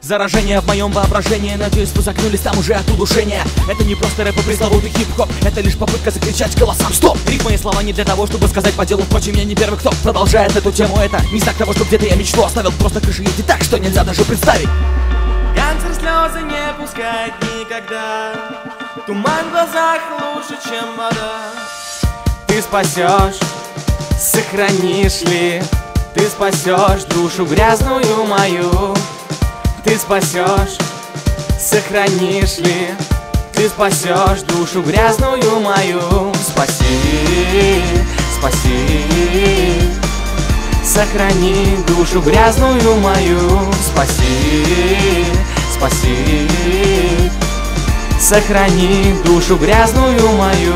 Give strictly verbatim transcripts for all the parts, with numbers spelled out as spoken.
Заражение в моем воображении. Надеюсь, вы загнулись там уже от удушения. Это не просто рэп и пресловутый хип-хоп. Это лишь попытка закричать голосам стоп. Рифмы и слова не для того, чтобы сказать по делу. Впрочем, я не первый, кто продолжает эту тему. Это не знак того, что где-то я мечту оставил. Просто крыши едет так, что нельзя даже представить. Гангстер слезы не пускает никогда. Туман в глазах лучше, чем вода. Ты спасешь, сохранишь ли? Ты спасешь душу грязную мою. Ты спасешь, сохранишь ли? Ты спасешь душу грязную мою. Спаси, спаси, сохрани душу грязную мою. Спаси, спаси, сохрани душу грязную мою.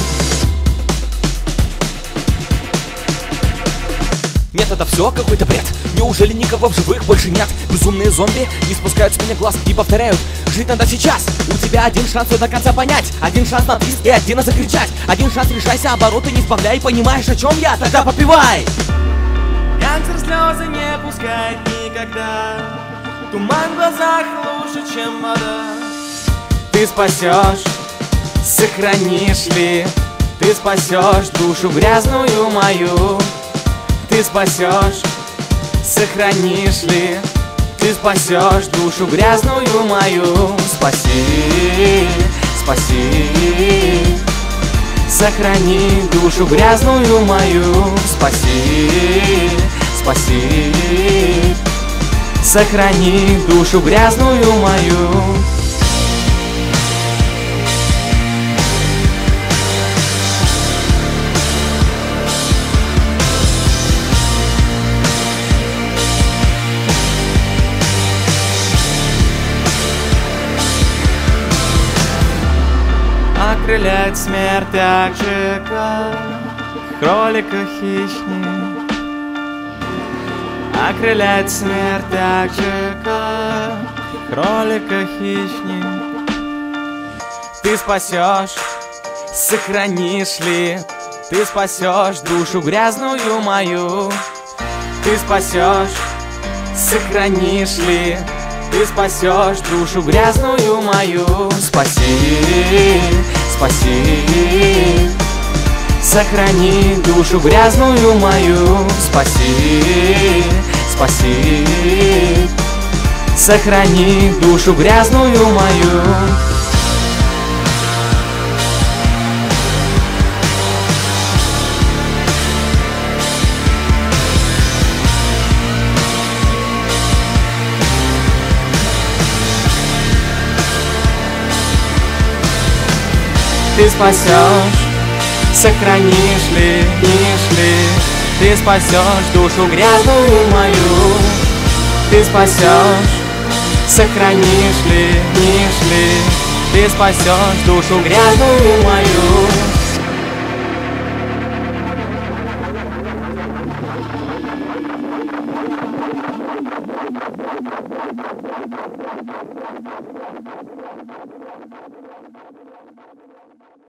Нет, это все какой-то бред. Неужели никого в живых больше нет? Безумные зомби не спускают с меня глаз и повторяют: жить надо сейчас. У тебя один шанс все до конца понять. Один шанс на твист и один на закричать. Один шанс, решайся, обороты не сбавляй. Понимаешь, о чем я? Тогда попивай. Гангстер слезы не пускает никогда. Туман в глазах лучше, чем вода. Ты спасешь, сохранишь ли? Ты спасешь душу грязную мою. Ты спасешь, сохранишь ли? Ты спасешь душу грязную мою. Спаси, спаси, сохрани душу грязную мою. Спаси, спаси, сохрани душу грязную мою. Окрыляет смерть так же, как кролика хищник. Окрыляет смерть так же, как кролика хищник. Ты спасешь, сохранишь ли? Ты спасешь душу грязную мою. Ты спасешь, сохранишь ли? Ты спасешь душу грязную мою. Спаси, спаси, сохрани душу грязную мою. Спаси, спаси, сохрани душу грязную мою. Ты спасешь, сохранишь ли, нишь ли? Ты спасешь душу грязную мою. Ты спасешь, сохранишь ли, нишь ли? Ты спасешь душу грязную мою.